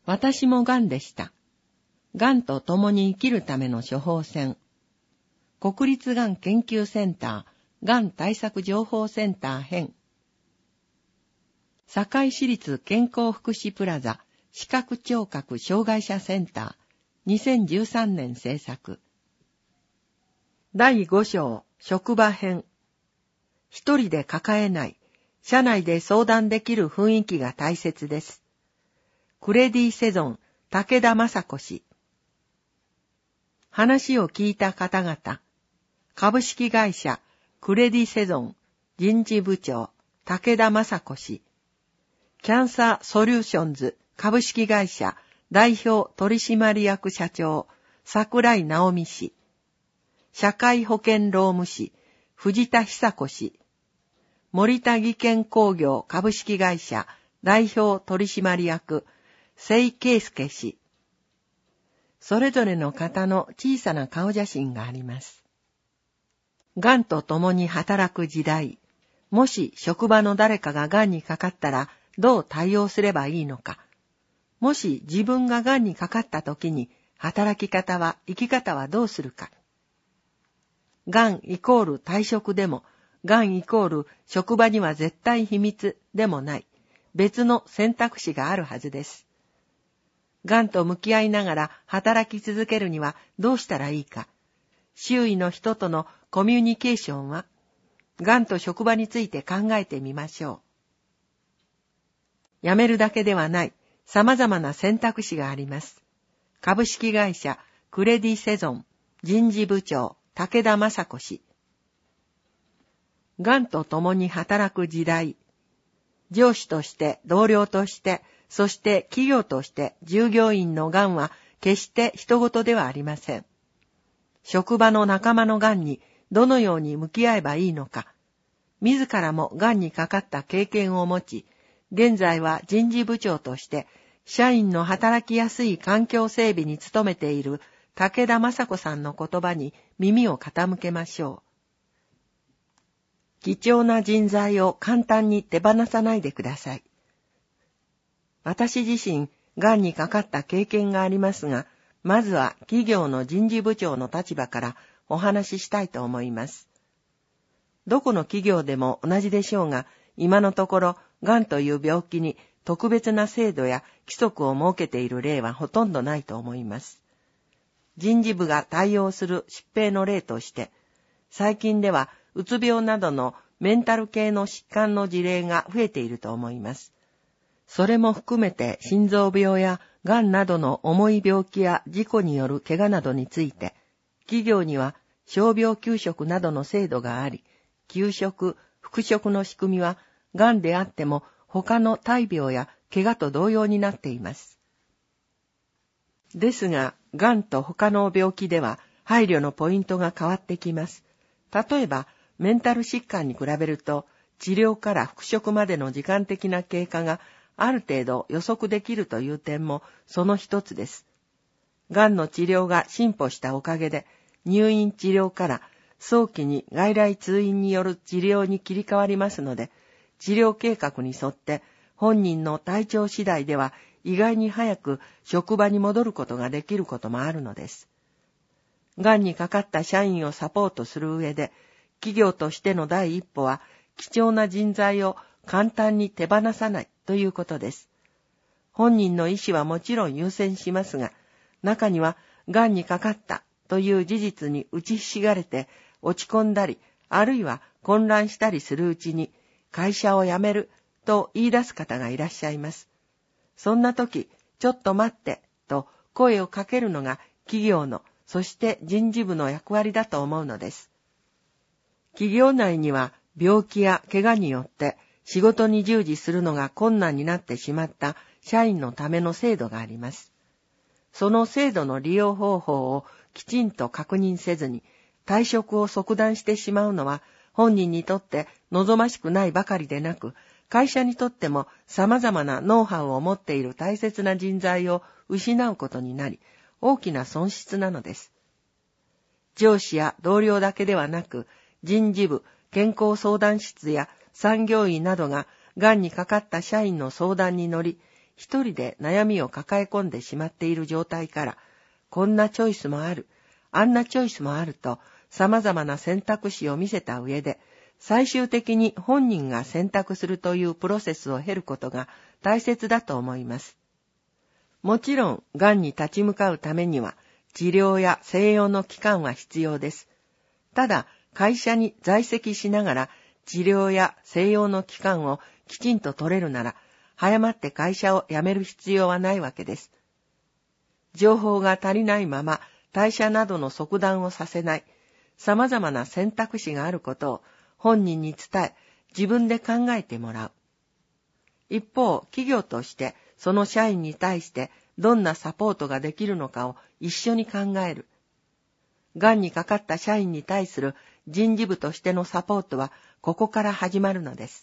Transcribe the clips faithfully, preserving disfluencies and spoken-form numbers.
私も癌でした。癌と共に生きるための処方箋。国立がん研究センター、がん対策情報センター編。堺市立健康福祉プラザ視覚聴覚障害者センター、にせんじゅうさんねん制作。だいご章、職場編。一人で抱えない、社内で相談できる雰囲気が大切です。クレディセゾン、武田雅子氏。話を聞いた方々、株式会社クレディセゾン人事部長武田雅子氏、キャンサーソリューションズ株式会社代表取締役社長桜井直美氏、社会保険労務士藤田久子氏、森田技研工業株式会社代表取締役瀬井圭介氏、それぞれの方の小さな顔写真があります。がんと共に働く時代、もし職場の誰かががんにかかったらどう対応すればいいのか、もし自分ががんにかかった時に働き方は生き方はどうするか。がんイコール退職でも、がんイコール職場には絶対秘密でもない、別の選択肢があるはずです。がんと向き合いながら働き続けるにはどうしたらいいか。周囲の人とのコミュニケーションは、がんと職場について考えてみましょう。辞めるだけではない、様々な選択肢があります。株式会社クレディセゾン人事部長武田雅子氏。がんと共に働く時代、上司として同僚として、そして企業として従業員のがんは決して人事ではありません。職場の仲間のがんにどのように向き合えばいいのか、自らもがんにかかった経験を持ち、現在は人事部長として社員の働きやすい環境整備に努めている武田雅子さんの言葉に耳を傾けましょう。貴重な人材を簡単に手放さないでください。私自身、がんにかかった経験がありますが、まずは企業の人事部長の立場からお話ししたいと思います。どこの企業でも同じでしょうが、今のところ、がんという病気に特別な制度や規則を設けている例はほとんどないと思います。人事部が対応する疾病の例として、最近ではうつ病などのメンタル系の疾患の事例が増えていると思います。それも含めて心臓病やがんなどの重い病気や事故による怪我などについて、企業には傷病休職などの制度があり、休職、復職の仕組みは、がんであっても他の大病や怪我と同様になっています。ですが、がんと他の病気では配慮のポイントが変わってきます。例えば、メンタル疾患に比べると、治療から復職までの時間的な経過がある程度予測できるという点もその一つです。がんの治療が進歩したおかげで、入院治療から早期に外来通院による治療に切り替わりますので、治療計画に沿って本人の体調次第では意外に早く職場に戻ることができることもあるのです。がんにかかった社員をサポートする上で、企業としての第一歩は貴重な人材を簡単に手放さないということです。本人の意思はもちろん優先しますが、中にはがんにかかったという事実に打ちひしがれて落ち込んだり、あるいは混乱したりするうちに会社を辞めると言い出す方がいらっしゃいます。そんな時、ちょっと待ってと声をかけるのが企業の、そして人事部の役割だと思うのです。企業内には病気や怪我によって仕事に従事するのが困難になってしまった社員のための制度があります。その制度の利用方法をきちんと確認せずに退職を即断してしまうのは本人にとって望ましくないばかりでなく、会社にとっても様々なノウハウを持っている大切な人材を失うことになり、大きな損失なのです。上司や同僚だけではなく、人事部、健康相談室や産業医などががんにかかった社員の相談に乗り、 一人で悩みを抱え込んでしまっている状態から、こんなチョイスもある、あんなチョイスもあると、様々な選択肢を見せた上で、最終的に本人が選択するというプロセスを経ることが大切だと思います。もちろん、癌に立ち向かうためには、治療や静養の期間は必要です。ただ、会社に在籍しながら、治療や静養の期間をきちんと取れるなら、早まって会社を辞める必要はないわけです。情報が足りないまま、退社などの即断をさせない、様々な選択肢があることを本人に伝え、自分で考えてもらう。一方、企業としてその社員に対してどんなサポートができるのかを一緒に考える。癌にかかった社員に対する人事部としてのサポートはここから始まるのです。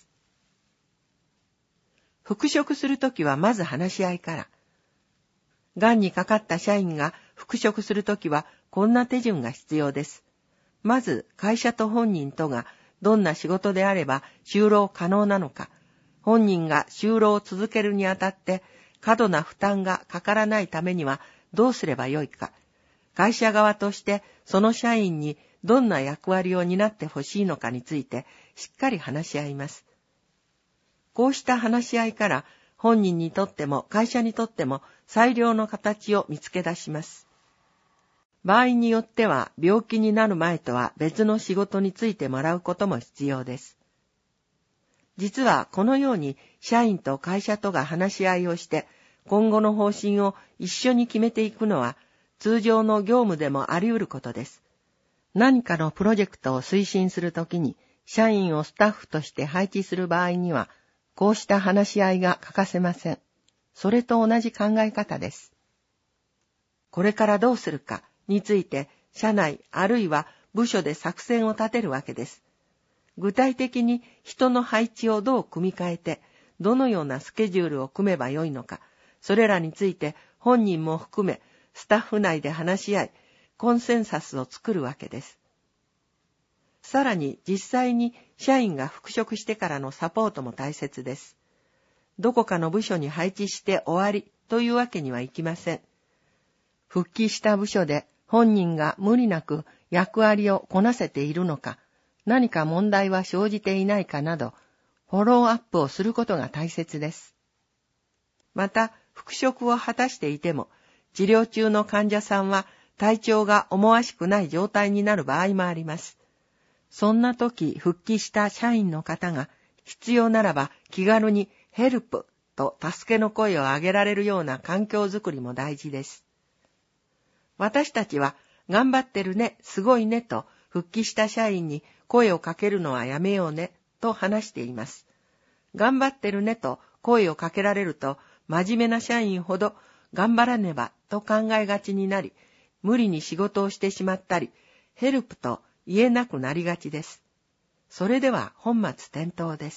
復職するときはまず話し合いから。癌にかかった社員が復職するときはこんな手順が必要です。まず会社と本人とがどんな仕事であれば就労可能なのか、本人が就労を続けるにあたって過度な負担がかからないためにはどうすればよいか、会社側としてその社員にどんな役割を担ってほしいのかについてしっかり話し合います。こうした話し合いから本人にとっても会社にとっても最良の形を見つけ出します。場合によっては病気になる前とは別の仕事に就いてもらうことも必要です。実はこのように社員と会社とが話し合いをして今後の方針を一緒に決めていくのは通常の業務でもあり得ることです。何かのプロジェクトを推進するときに社員をスタッフとして配置する場合にはこうした話し合いが欠かせません。それと同じ考え方です。これからどうするかについて社内あるいは部署で作戦を立てるわけです。具体的に人の配置をどう組み替えて、どのようなスケジュールを組めばよいのか、それらについて本人も含めスタッフ内で話し合い、コンセンサスを作るわけです。さらに実際に社員が復職してからのサポートも大切です。どこかの部署に配置して終わりというわけにはいきません。復帰した部署で本人が無理なく役割をこなせているのか、何か問題は生じていないかなど、フォローアップをすることが大切です。また、復職を果たしていても、治療中の患者さんは体調が思わしくない状態になる場合もあります。そんな時、復帰した社員の方が、必要ならば気軽にヘルプと助けの声を上げられるような環境づくりも大事です。私たちは、頑張ってるね、すごいねと、復帰した社員に声をかけるのはやめようね、と話しています。頑張ってるねと声をかけられると、真面目な社員ほど頑張らねばと考えがちになり、無理に仕事をしてしまったり、ヘルプと言えなくなりがちです。それでは本末転倒です。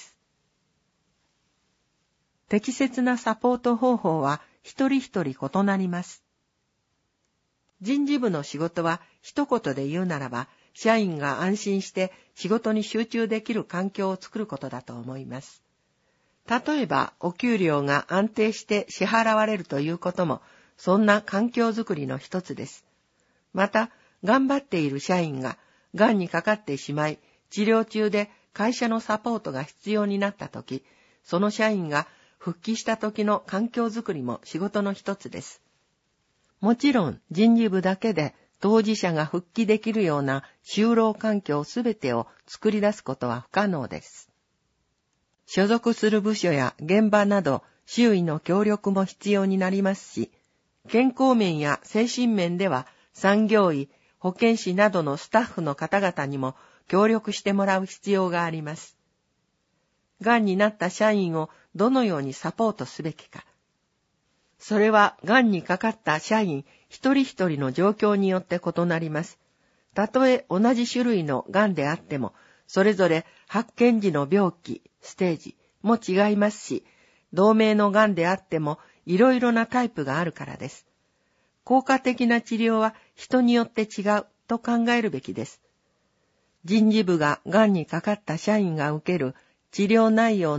適切なサポート方法は一人一人異なります。人事部の仕事は一言で言うならば、社員が安心して仕事に集中できる環境を作ることだと思います。例えば、お給料が安定して支払われるということも、そんな環境づくりの一つです。また、頑張っている社員が、癌にかかってしまい、治療中で会社のサポートが必要になったとき、その社員が復帰した時の環境づくりも仕事の一つです。もちろん、人事部だけで当事者が復帰できるような就労環境すべてを作り出すことは不可能です。所属する部署や現場など周囲の協力も必要になりますし、健康面や精神面では産業医、保健師などのスタッフの方々にも協力してもらう必要があります。癌になった社員をどのようにサポートすべきか。それは癌にかかった社員一人一人の状況によって異なります。たとえ同じ種類の癌であっても、それぞれ発見時の病気、ステージも違いますし、同名の癌であってもいろいろなタイプがあるからです。効果的な治療は人によって違うと考えるべきです。人事部が癌にかかった社員が受ける治療内容の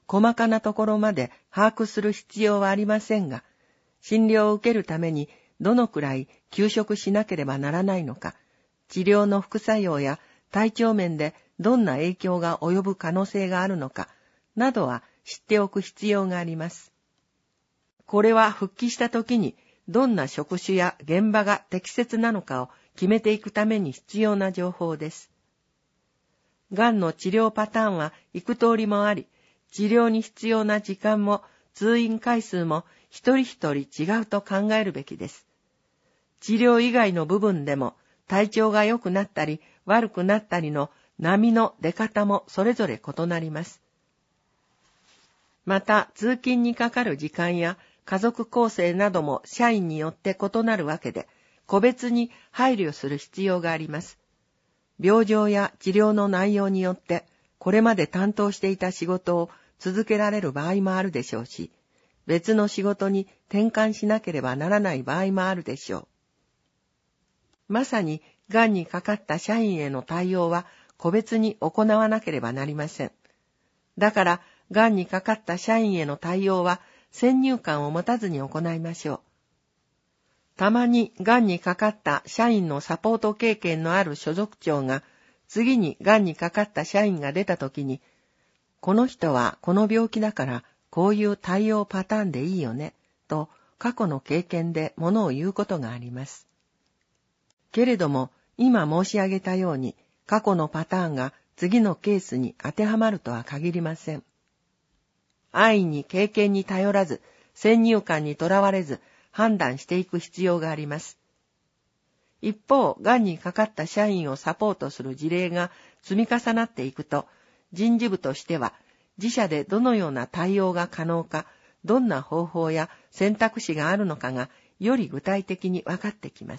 細かなところまで把握する必要はありませんが、診療を受けるためにどのくらい休職しなければならないのか、治療の副作用や体調面でどんな影響が及ぶ可能性があるのか、などは知っておく必要があります。これは復帰した時にどんな職種や現場が適切なのかを決めていくために必要な情報です。がんの治療パターンは幾通りもあり、治療に必要な時間も通院回数も一人一人違うと考えるべきです。治療以外の部分でも体調が良くなったり悪くなったりの波の出方もそれぞれ異なります。また通勤にかかる時間や家族構成なども社員によって異なるわけで、個別に配慮する必要があります。病状や治療の内容によって、これまで担当していた仕事を続けられる場合もあるでしょうし、別の仕事に転換しなければならない場合もあるでしょう。まさに、がんにかかった社員への対応は個別に行わなければなりません。だから、がんにかかった社員への対応は先入観を持たずに行いましょう。たまにがんにかかった社員のサポート経験のある所属長が、次にがんにかかった社員が出たときに、この人はこの病気だからこういう対応パターンでいいよね、と過去の経験でものを言うことがあります。けれども、今申し上げたように、過去のパターンが次のケースに当てはまるとは限りません。安易に経験に頼らず、先入観にとらわれず、判断していく必要があります。一方、がんにかかった社員をサポートする事例が積み重なっていくと、人事部としては自社でどのような対応が可能か、どんな方法や選択肢があるのかがより具体的に分かってきます。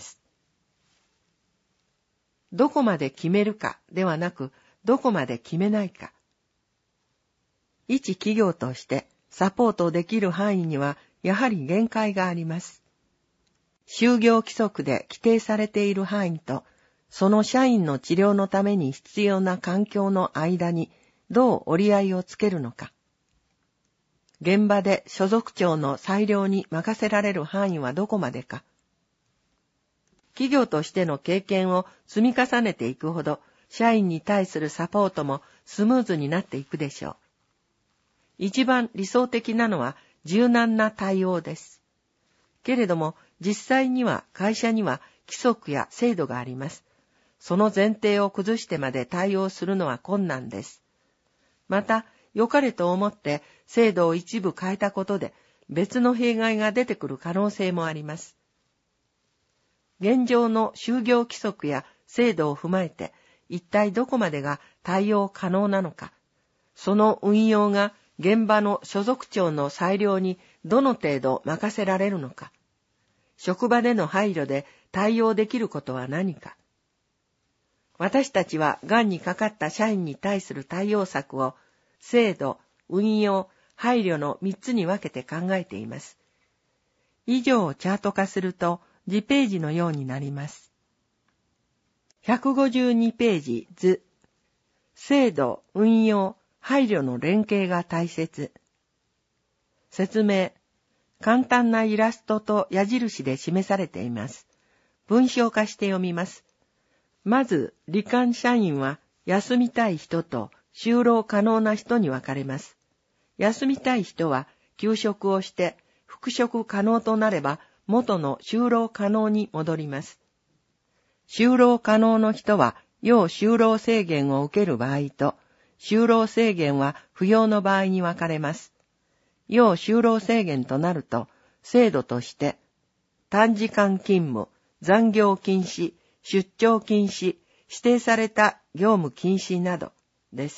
どこまで決めるかではなく、どこまで決めないか。一企業としてサポートできる範囲にはやはり限界があります。就業規則で規定されている範囲と、その社員の治療のために必要な環境の間にどう折り合いをつけるのか。現場で所属長の裁量に任せられる範囲はどこまでか。企業としての経験を積み重ねていくほど、社員に対するサポートもスムーズになっていくでしょう。一番理想的なのは柔軟な対応です。けれども、実際には会社には規則や制度があります。その前提を崩してまで対応するのは困難です。また、良かれと思って制度を一部変えたことで別の弊害が出てくる可能性もあります。現状の就業規則や制度を踏まえて一体どこまでが対応可能なのか、その運用が現場の所属長の裁量にどの程度任せられるのか、職場での配慮で対応できることは何か。私たちはがんにかかった社員に対する対応策を制度、運用、配慮のみっつに分けて考えています。以上をチャート化すると次ページのようになります。ひゃくごじゅうにページ図、制度、運用、配慮の連携が大切。説明。簡単なイラストと矢印で示されています。文章化して読みます。まず、罹患社員は休みたい人と就労可能な人に分かれます。休みたい人は休職をして復職可能となれば元の就労可能に戻ります。就労可能の人は要就労制限を受ける場合と、就労制限は不要の場合に分かれます。要就労制限となると、制度として、短時間勤務、残業禁止、出張禁止、指定された業務禁止などです。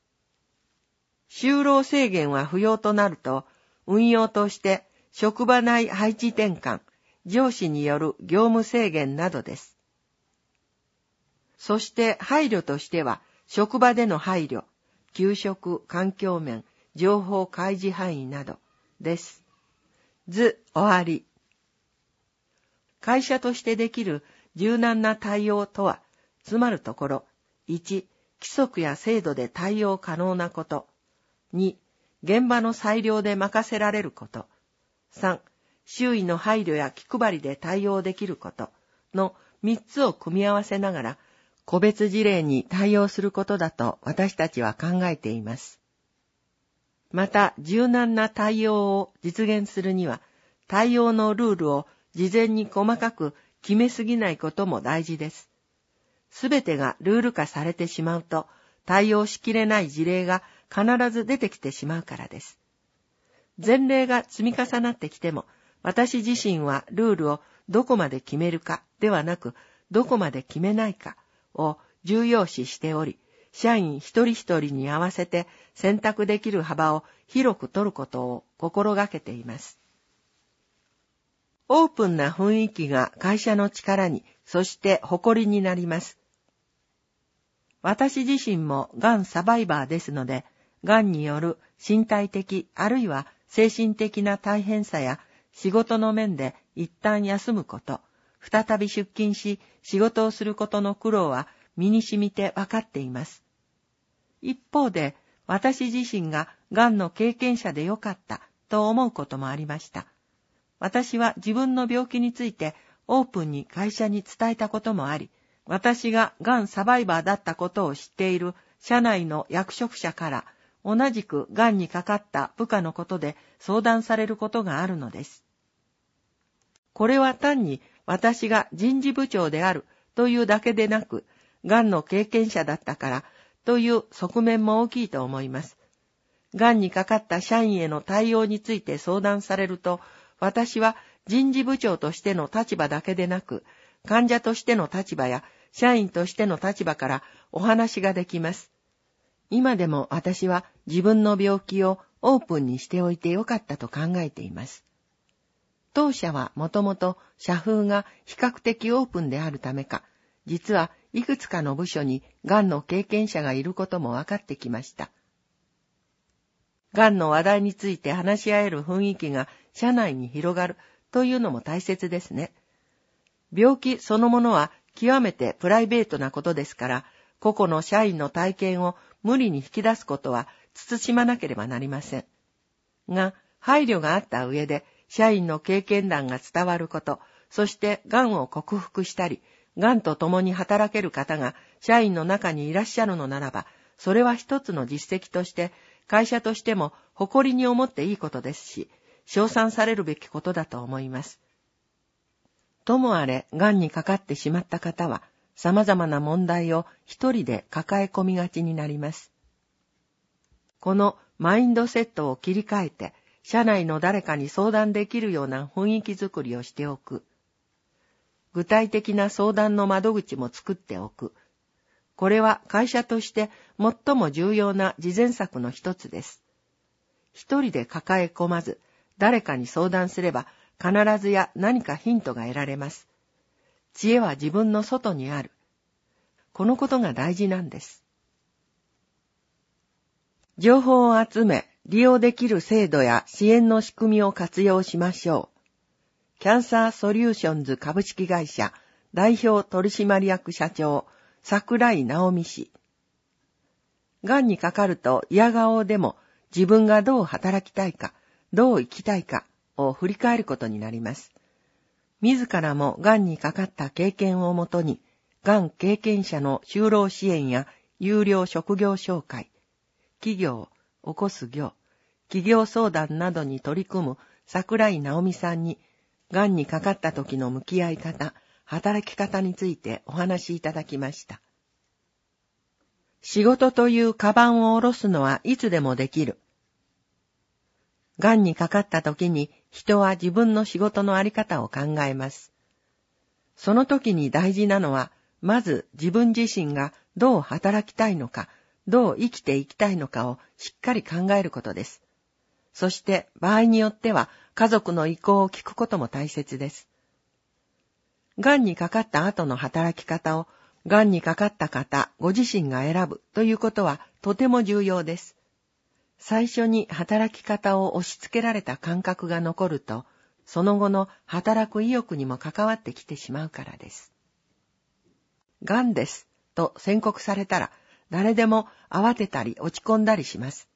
就労制限は不要となると、運用として職場内配置転換、上司による業務制限などです。そして配慮としては、職場での配慮、給食、環境面、情報開示範囲などです。図終わり。会社としてできる柔軟な対応とは、つまるところ、いち、規則や制度で対応可能なこと。に、 現場の裁量で任せられること。さん、周囲の配慮や気配りで対応できることのみっつを組み合わせながら、個別事例に対応することだと私たちは考えています。また、柔軟な対応を実現するには、対応のルールを事前に細かく決めすぎないことも大事です。すべてがルール化されてしまうと、対応しきれない事例が必ず出てきてしまうからです。前例が積み重なってきても、私自身はルールをどこまで決めるかではなく、どこまで決めないかを重要視しており、社員一人一人に合わせて選択できる幅を広く取ることを心がけています。オープンな雰囲気が会社の力に、そして誇りになります。私自身もがんサバイバーですので、がんによる身体的あるいは精神的な大変さや仕事の面で一旦休むこと、再び出勤し仕事をすることの苦労は身に染みて分かっています。一方で、私自身ががんの経験者でよかったと思うこともありました。私は自分の病気についてオープンに会社に伝えたこともあり、私ががんサバイバーだったことを知っている社内の役職者から同じくがんにかかった部下のことで相談されることがあるのです。これは単に私が人事部長であるというだけでなく、がんの経験者だったからという側面も大きいと思います。がんにかかった社員への対応について相談されると、私は人事部長としての立場だけでなく、患者としての立場や社員としての立場からお話ができます。今でも私は自分の病気をオープンにしておいてよかったと考えています。当社はもともと社風が比較的オープンであるためか、実はいくつかの部署にがんの経験者がいることも分かってきました。がんの話題について話し合える雰囲気が社内に広がるというのも大切ですね。病気そのものは極めてプライベートなことですから、個々の社員の体験を無理に引き出すことは慎まなければなりません。が、配慮があった上で、社員の経験談が伝わること、そしてがんを克服したり、がんと共に働ける方が社員の中にいらっしゃるのならば、それは一つの実績として、会社としても誇りに思っていいことですし、称賛されるべきことだと思います。ともあれ、がんにかかってしまった方は、様々な問題を一人で抱え込みがちになります。このマインドセットを切り替えて、社内の誰かに相談できるような雰囲気づくりをしておく。具体的な相談の窓口も作っておく。これは会社として最も重要な事前策の一つです。一人で抱え込まず、誰かに相談すれば必ずや何かヒントが得られます。知恵は自分の外にある。このことが大事なんです。情報を集め、利用できる制度や支援の仕組みを活用しましょう。キャンサーソリューションズ株式会社代表取締役社長、桜井直美氏。がんにかかると嫌顔でも自分がどう働きたいか、どう生きたいかを振り返ることになります。自らもがんにかかった経験をもとに、がん経験者の就労支援や有料職業紹介、企業、起こす業、企業相談などに取り組む桜井直美さんに、がんにかかった時の向き合い方、働き方についてお話しいただきました。仕事というカバンを下ろすのはいつでもできる。がんにかかった時に人は自分の仕事のあり方を考えます。その時に大事なのは、まず自分自身がどう働きたいのか、どう生きていきたいのかをしっかり考えることです。そして場合によっては家族の意向を聞くことも大切です。がんにかかった後の働き方を、がんにかかった方ご自身が選ぶということはとても重要です。最初に働き方を押し付けられた感覚が残ると、その後の働く意欲にも関わってきてしまうからです。がんですと宣告されたら、誰でも慌てたり落ち込んだりします。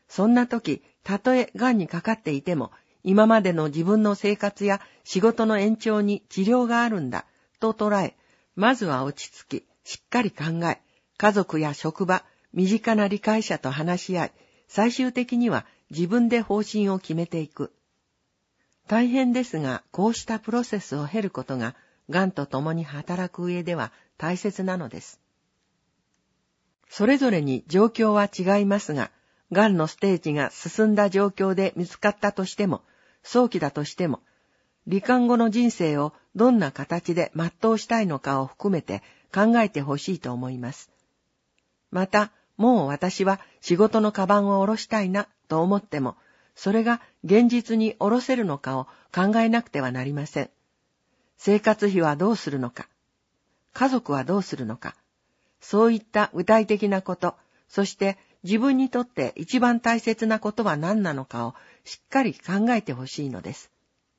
そんな時、たとえ癌にかかっていても、今までの自分の生活や仕事の延長に治療があるんだ、と捉え、まずは落ち着き、しっかり考え、家族や職場、身近な理解者と話し合い、最終的には自分で方針を決めていく。大変ですが、こうしたプロセスを経ることが、癌と共に働く上では大切なのです。それぞれに状況は違いますが、癌のステージが進んだ状況で見つかったとしても、早期だとしても、罹患後の人生をどんな形で全うしたいのかを含めて考えてほしいと思います。また、もう私は仕事のカバンを下ろしたいなと思っても、それが現実に下ろせるのかを考えなくてはなりません。生活費はどうするのか、家族はどうするのか、そういった具体的なこと、そして自分にとって一番大切なことは何なのかをしっかり考えてほしいのです。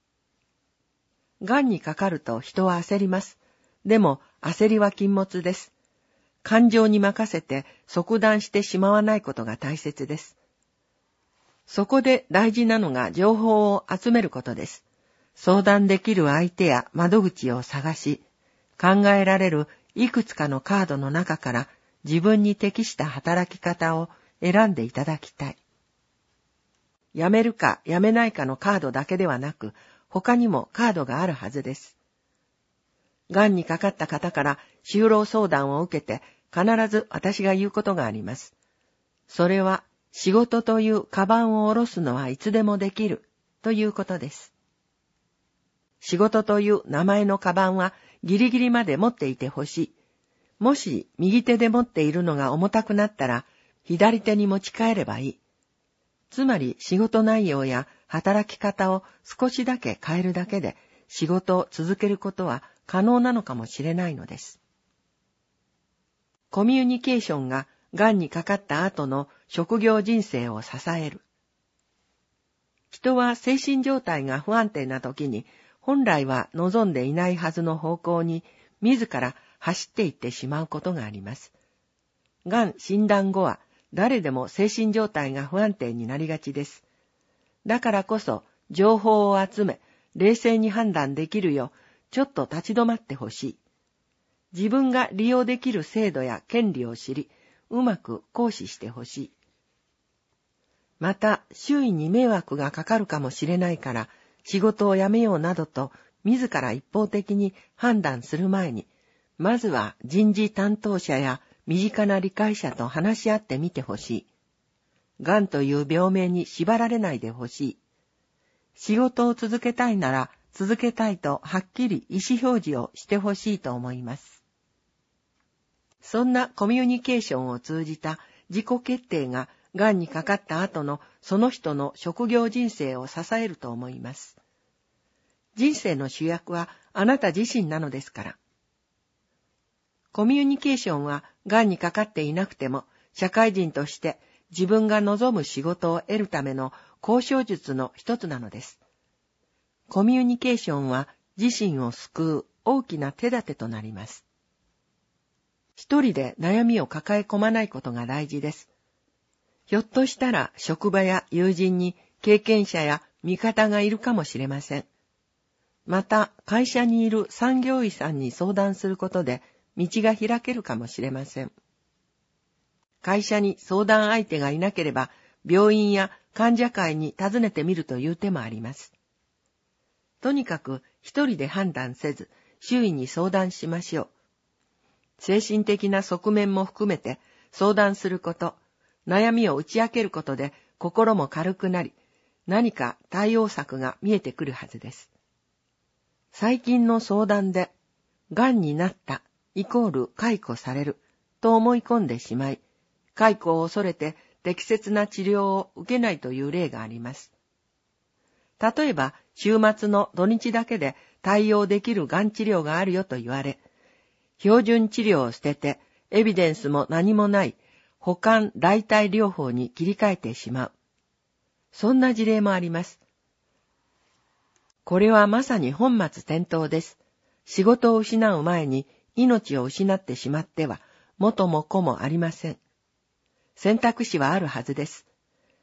癌にかかると人は焦ります。でも焦りは禁物です。感情に任せて即断してしまわないことが大切です。そこで大事なのが情報を集めることです。相談できる相手や窓口を探し、考えられるいくつかのカードの中から自分に適した働き方を選んでいただきたい。やめるかやめないかのカードだけではなく、他にもカードがあるはずです。癌にかかった方から就労相談を受けて必ず私が言うことがあります。それは仕事というカバンを下ろすのはいつでもできるということです。仕事という名前のカバンはギリギリまで持っていてほしい。もし右手で持っているのが重たくなったら左手に持ち替えればいい。つまり仕事内容や働き方を少しだけ変えるだけで仕事を続けることは可能なのかもしれないのです。コミュニケーションが癌にかかった後の職業人生を支える。人は精神状態が不安定な時に本来は望んでいないはずの方向に自ら走っていってしまうことがあります。癌診断後は誰でも精神状態が不安定になりがちです。だからこそ情報を集め冷静に判断できるようちょっと立ち止まってほしい。自分が利用できる制度や権利を知り、うまく行使してほしい。また、周囲に迷惑がかかるかもしれないから、仕事を辞めようなどと、自ら一方的に判断する前に、まずは人事担当者や身近な理解者と話し合ってみてほしい。癌という病名に縛られないでほしい。仕事を続けたいなら、続けたいとはっきり意思表示をしてほしいと思います。そんなコミュニケーションを通じた自己決定が癌にかかった後のその人の職業人生を支えると思います。人生の主役はあなた自身なのですから。コミュニケーションは癌にかかっていなくても社会人として自分が望む仕事を得るための交渉術の一つなのです。コミュニケーションは自身を救う大きな手立てとなります。一人で悩みを抱え込まないことが大事です。ひょっとしたら職場や友人に経験者や味方がいるかもしれません。また会社にいる産業医さんに相談することで道が開けるかもしれません。会社に相談相手がいなければ病院や患者会に訪ねてみるという手もあります。とにかく一人で判断せず周囲に相談しましょう。精神的な側面も含めて相談すること、悩みを打ち明けることで心も軽くなり、何か対応策が見えてくるはずです。最近の相談で、癌になったイコール解雇されると思い込んでしまい、解雇を恐れて適切な治療を受けないという例があります。例えば、週末の土日だけで対応できる癌治療があるよと言われ、標準治療を捨てて、エビデンスも何もない、補完代替療法に切り替えてしまう。そんな事例もあります。これはまさに本末転倒です。仕事を失う前に命を失ってしまっては、元も子もありません。選択肢はあるはずです。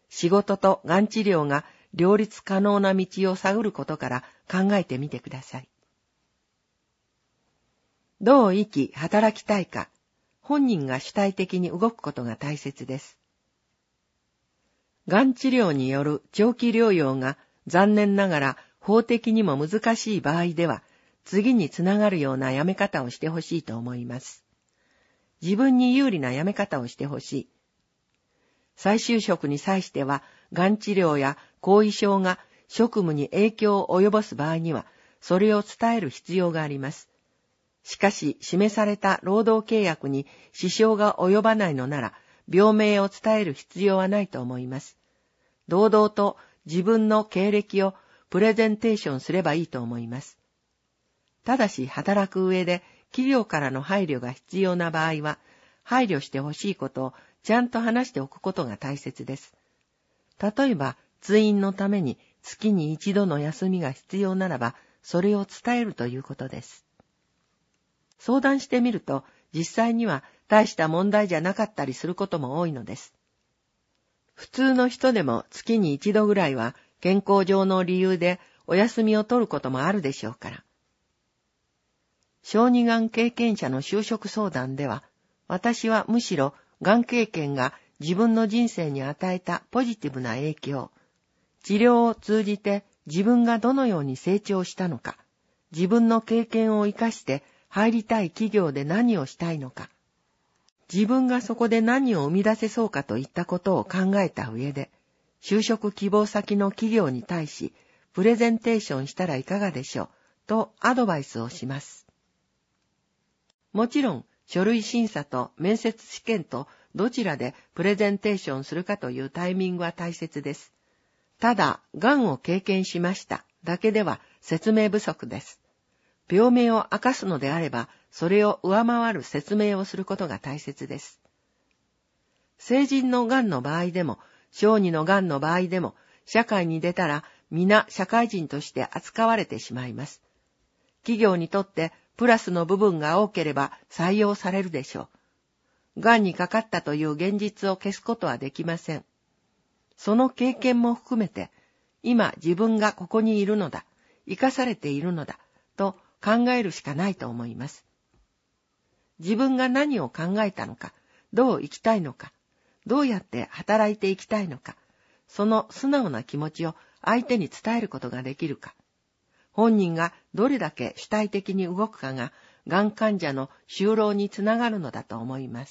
仕事とがん治療が両立可能な道を探ることから考えてみてください。どう生き、働きたいか、本人が主体的に動くことが大切です。がん治療による長期療養が残念ながら法的にも難しい場合では、次につながるようなやめ方をしてほしいと思います。自分に有利なやめ方をしてほしい。再就職に際しては、がん治療や後遺症が職務に影響を及ぼす場合には、それを伝える必要があります。しかし、示された労働契約に支障が及ばないのなら、病名を伝える必要はないと思います。堂々と自分の経歴をプレゼンテーションすればいいと思います。ただし、働く上で企業からの配慮が必要な場合は、配慮してほしいことをちゃんと話しておくことが大切です。例えば、通院のために月に一度の休みが必要ならば、それを伝えるということです。相談してみると、実際には大した問題じゃなかったりすることも多いのです。普通の人でも月に一度ぐらいは健康上の理由でお休みを取ることもあるでしょうから。小児がん経験者の就職相談では、私はむしろがん経験が自分の人生に与えたポジティブな影響、治療を通じて自分がどのように成長したのか、自分の経験を生かして入りたい企業で何をしたいのか、自分がそこで何を生み出せそうかといったことを考えた上で、就職希望先の企業に対し、プレゼンテーションしたらいかがでしょう、とアドバイスをします。もちろん、書類審査と面接試験とどちらでプレゼンテーションするかというタイミングは大切です。ただ、がんを経験しましただけでは説明不足です。病名を明かすのであれば、それを上回る説明をすることが大切です。成人のがんの場合でも、小児のがんの場合でも、社会に出たら皆社会人として扱われてしまいます。企業にとってプラスの部分が多ければ採用されるでしょう。がんにかかったという現実を消すことはできません。その経験も含めて、今自分がここにいるのだ、生かされているのだ、と考えるしかないと思います。自分が何を考えたのか、どう生きたいのか、どうやって働いていきたいのか、その素直な気持ちを相手に伝えることができるか、本人がどれだけ主体的に動くかが、がん患者の就労につながるのだと思います。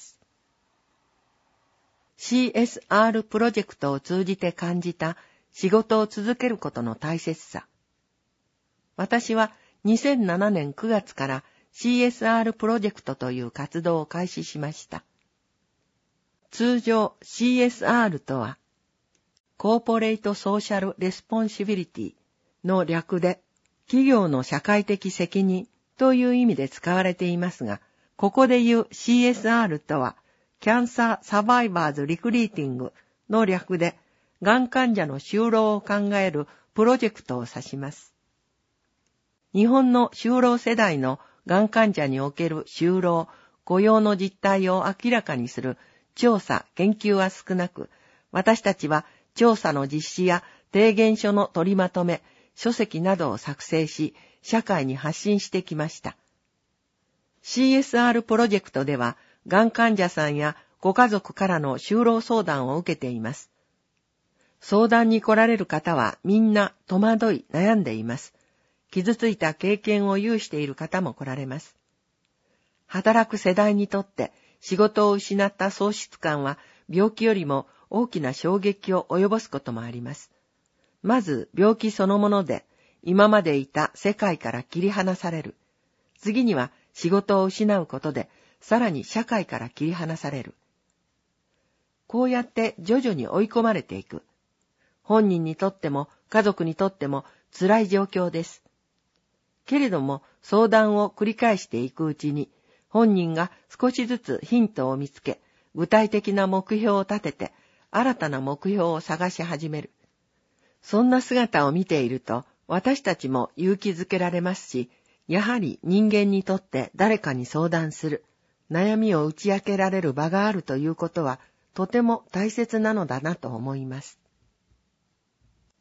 シーエスアール プロジェクトを通じて感じた仕事を続けることの大切さ。私はにせんななねんくがつから シーエスアール プロジェクトという活動を開始しました。通常 シーエスアール とは、コーポレートソーシャルレスポンシビリティの略で、企業の社会的責任という意味で使われていますが、ここで言う シーエスアール とは、キャンサーサバイバーズリクリーティングの略で、がん患者の就労を考えるプロジェクトを指します。日本の就労世代のがん患者における就労、雇用の実態を明らかにする調査、研究は少なく、私たちは調査の実施や提言書の取りまとめ、書籍などを作成し、社会に発信してきました。シーエスアール プロジェクトでは、がん患者さんやご家族からの就労相談を受けています。相談に来られる方はみんな戸惑い悩んでいます。傷ついた経験を有している方も来られます。働く世代にとって仕事を失った喪失感は病気よりも大きな衝撃を及ぼすこともあります。まず病気そのもので今までいた世界から切り離される。次には仕事を失うことでさらに社会から切り離される。こうやって徐々に追い込まれていく。本人にとっても家族にとっても辛い状況です。けれども相談を繰り返していくうちに本人が少しずつヒントを見つけ、具体的な目標を立てて新たな目標を探し始める。そんな姿を見ていると私たちも勇気づけられますし、やはり人間にとって誰かに相談する、悩みを打ち明けられる場があるということはとても大切なのだなと思います。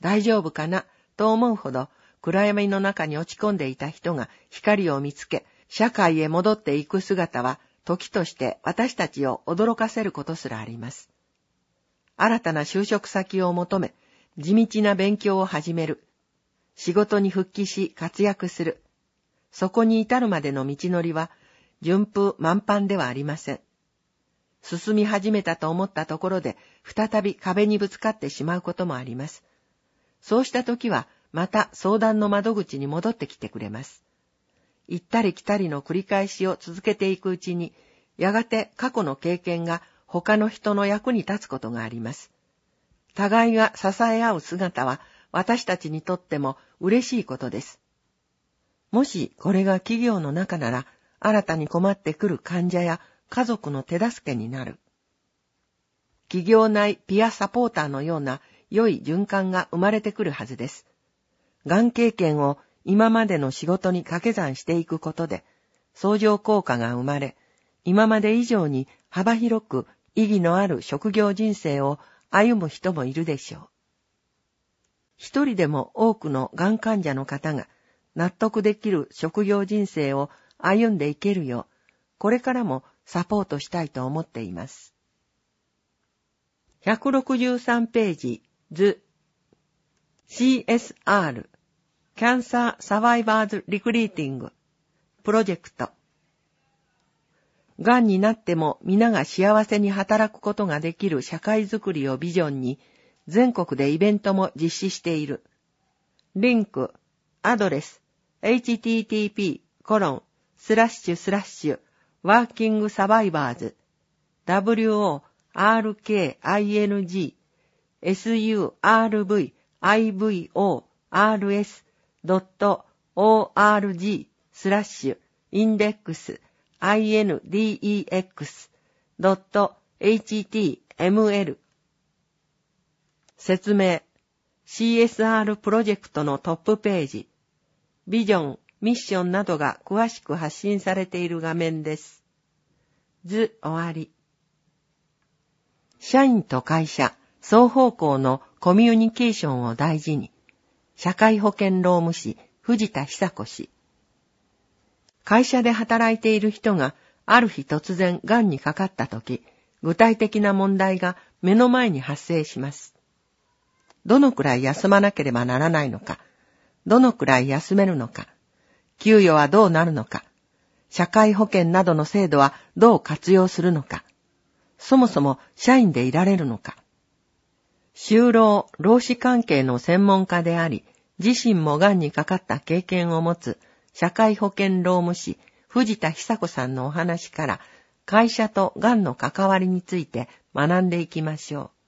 大丈夫かなと思うほど暗闇の中に落ち込んでいた人が光を見つけ、社会へ戻っていく姿は、時として私たちを驚かせることすらあります。新たな就職先を求め、地道な勉強を始める。仕事に復帰し活躍する。そこに至るまでの道のりは、順風満帆ではありません。進み始めたと思ったところで、再び壁にぶつかってしまうこともあります。そうした時は、また相談の窓口に戻ってきてくれます。行ったり来たりの繰り返しを続けていくうちに、やがて過去の経験が他の人の役に立つことがあります。互いが支え合う姿は、私たちにとっても嬉しいことです。もしこれが企業の中なら、新たに困ってくる患者や家族の手助けになる。企業内ピアサポーターのような良い循環が生まれてくるはずです。がん経験を今までの仕事に掛け算していくことで、相乗効果が生まれ、今まで以上に幅広く意義のある職業人生を歩む人もいるでしょう。一人でも多くのがん患者の方が納得できる職業人生を歩んでいけるよう、これからもサポートしたいと思っています。ひゃくろくじゅうさんページ図 シーエスアール Cancer Survivors Recruiting プロジェクト。がんになっても皆が幸せに働くことができる社会づくりをビジョンに全国でイベントも実施している。リンク、アドレス、エイチティーティーピーコロンスラッシュスラッシュワーキングサバイバーズ ダブリューオーアールケーアイエヌジーエスユーアールブイアイブイオーアールエスドットオーアールジースラッシュインデックス アイエヌディーイーエックスドットエイチティーエムエル 説明 シーエスアール プロジェクトのトップページビジョン、ミッションなどが詳しく発信されている画面です。図終わり。社員と会社、双方向のコミュニケーションを大事に。社会保険労務士、藤田久子氏。会社で働いている人がある日突然がんにかかったとき、具体的な問題が目の前に発生します。どのくらい休まなければならないのか、どのくらい休めるのか、給与はどうなるのか、社会保険などの制度はどう活用するのか、そもそも社員でいられるのか。就労・労使関係の専門家であり、自身もがんにかかった経験を持つ社会保険労務士藤田久子さんのお話から会社とがんの関わりについて学んでいきましょう。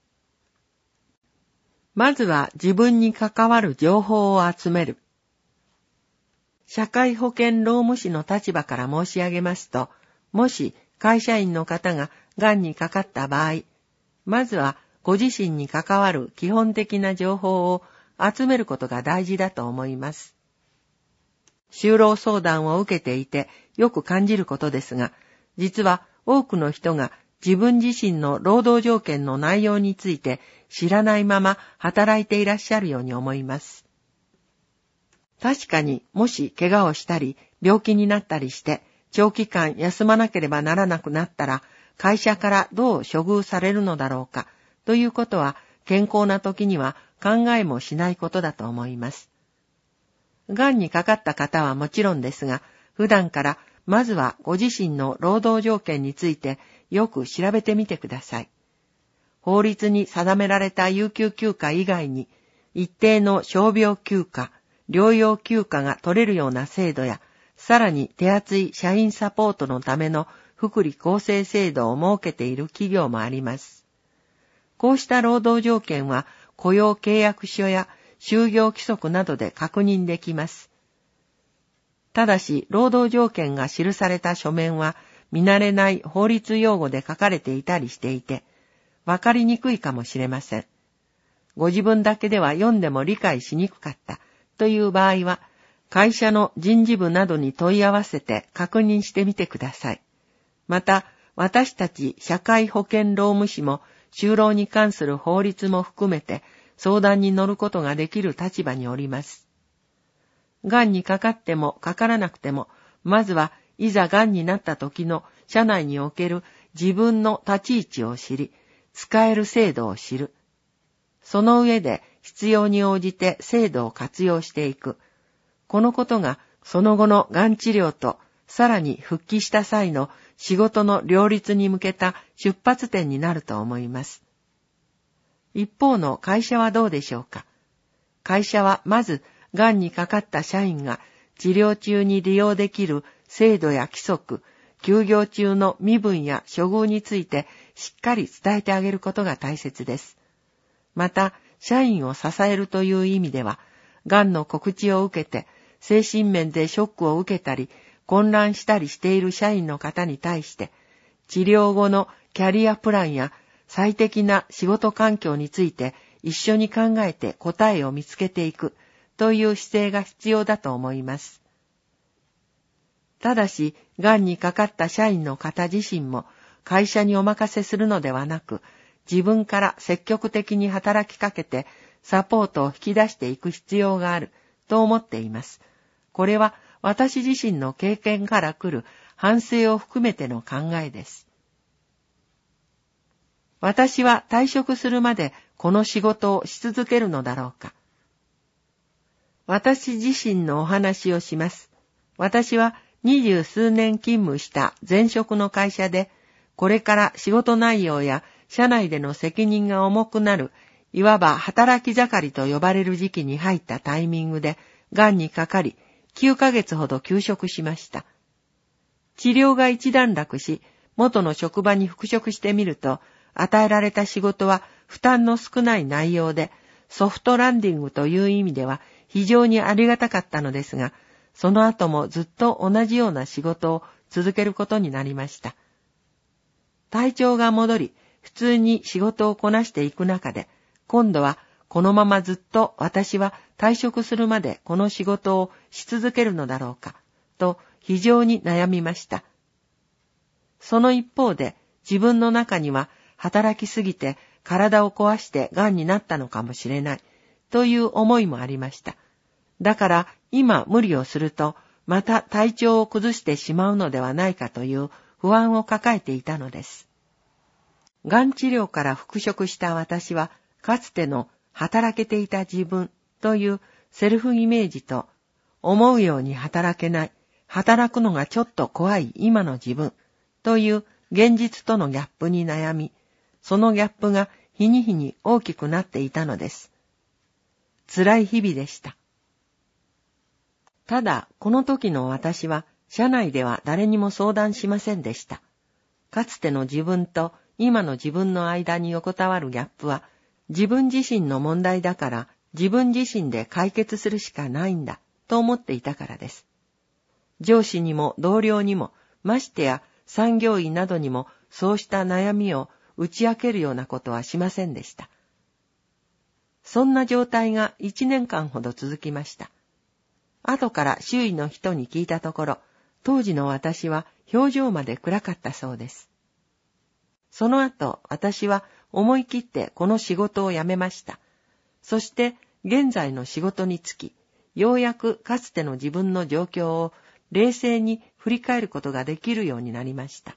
まずは自分に関わる情報を集める。社会保険労務士の立場から申し上げますと、もし会社員の方ががんにかかった場合、まずはご自身に関わる基本的な情報を集めることが大事だと思います。就労相談を受けていてよく感じることですが、実は多くの人が自分自身の労働条件の内容について知らないまま働いていらっしゃるように思います。確かにもし怪我をしたり病気になったりして長期間休まなければならなくなったら会社からどう処遇されるのだろうかということは健康な時には考えもしないことだと思います。がんにかかった方はもちろんですが、普段からまずはご自身の労働条件についてよく調べてみてください。法律に定められた有給休暇以外に、一定の傷病休暇、療養休暇が取れるような制度や、さらに手厚い社員サポートのための福利厚生制度を設けている企業もあります。こうした労働条件は雇用契約書や就業規則などで確認できます。ただし、労働条件が記された書面は見慣れない法律用語で書かれていたりしていて、わかりにくいかもしれません。ご自分だけでは読んでも理解しにくかったという場合は、会社の人事部などに問い合わせて確認してみてください。また、私たち社会保険労務士も就労に関する法律も含めて、 相談に乗ることができる立場におります。癌にかかってもかからなくても、まずはいざ癌になった時の社内における自分の立ち位置を知り、使える制度を知る。その上で必要に応じて制度を活用していく。このことがその後の癌治療とさらに復帰した際の仕事の両立に向けた出発点になると思います。一方の会社はどうでしょうか。会社はまず癌にかかった社員が治療中に利用できる制度や規則、休業中の身分や処遇についてしっかり伝えてあげることが大切です。また、社員を支えるという意味では、癌の告知を受けて精神面でショックを受けたり、混乱したりしている社員の方に対して、治療後のキャリアプランや最適な仕事環境について一緒に考えて答えを見つけていくという姿勢が必要だと思います。ただし、癌にかかった社員の方自身も会社にお任せするのではなく、自分から積極的に働きかけてサポートを引き出していく必要があると思っています。これは私自身の経験から来る反省を含めての考えです。私は退職するまでこの仕事をし続けるのだろうか。私自身のお話をします。私は二十数年勤務した前職の会社で、これから仕事内容や社内での責任が重くなる、いわば働き盛りと呼ばれる時期に入ったタイミングで、癌にかかり、きゅうかげつほど休職しました。治療が一段落し、元の職場に復職してみると、与えられた仕事は負担の少ない内容で、ソフトランディングという意味では非常にありがたかったのですが、その後もずっと同じような仕事を続けることになりました。体調が戻り、普通に仕事をこなしていく中で、今度はこのままずっと私は退職するまでこの仕事をし続けるのだろうか、と非常に悩みました。その一方で自分の中には働きすぎて体を壊して癌になったのかもしれないという思いもありました。だから今無理をするとまた体調を崩してしまうのではないかという不安を抱えていたのです。癌治療から復職した私はかつての働けていた自分というセルフイメージと思うように働けない、働くのがちょっと怖い今の自分という現実とのギャップに悩み、そのギャップが日に日に大きくなっていたのです。辛い日々でした。ただ、この時の私は、社内では誰にも相談しませんでした。かつての自分と今の自分の間に横たわるギャップは、自分自身の問題だから自分自身で解決するしかないんだと思っていたからです。上司にも同僚にも、ましてや産業医などにもそうした悩みを打ち明けるようなことはしませんでした。そんな状態が一年間ほど続きました。後から周囲の人に聞いたところ、当時の私は表情まで暗かったそうです。その後、私は思い切ってこの仕事を辞めました。そして現在の仕事に就き、ようやくかつての自分の状況を冷静に振り返ることができるようになりました。